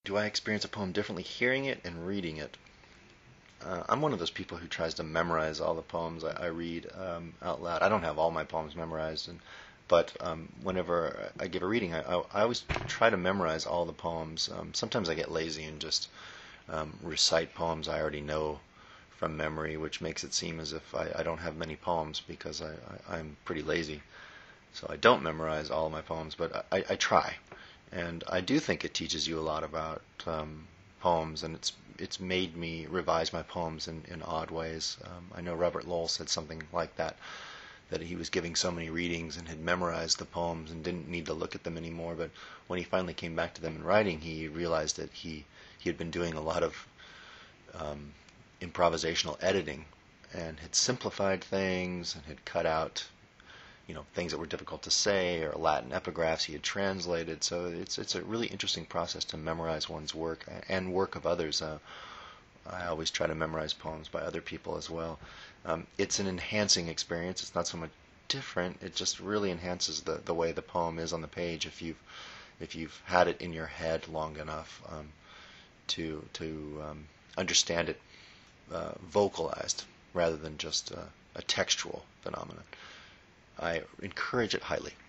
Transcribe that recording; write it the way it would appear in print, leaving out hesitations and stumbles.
Do I experience a poem differently hearing it and reading it? I'm one of those people who tries to memorize all the poems I read out loud. I don't have all my poems memorized, but whenever I give a reading, I always try to memorize all the poems. Sometimes I get lazy and just recite poems I already know from memory, which makes it seem as if I don't have many poems because I'm pretty lazy. So I don't memorize all of my poems, but I try. And I do think it teaches you a lot about poems, and it's made me revise my poems in odd ways. I know Robert Lowell said something like that, that he was giving so many readings and had memorized the poems and didn't need to look at them anymore. But when he finally came back to them in writing, he realized that he had been doing a lot of improvisational editing and had simplified things and had cut out things that were difficult to say or Latin epigraphs he had translated. So it's a really interesting process to memorize one's work and work of others. I always try to memorize poems by other people as well. It's an enhancing experience. It's not so much different. It just really enhances the way the poem is on the page if you've had it in your head long enough to understand it vocalized rather than just a textual phenomenon. I encourage it highly.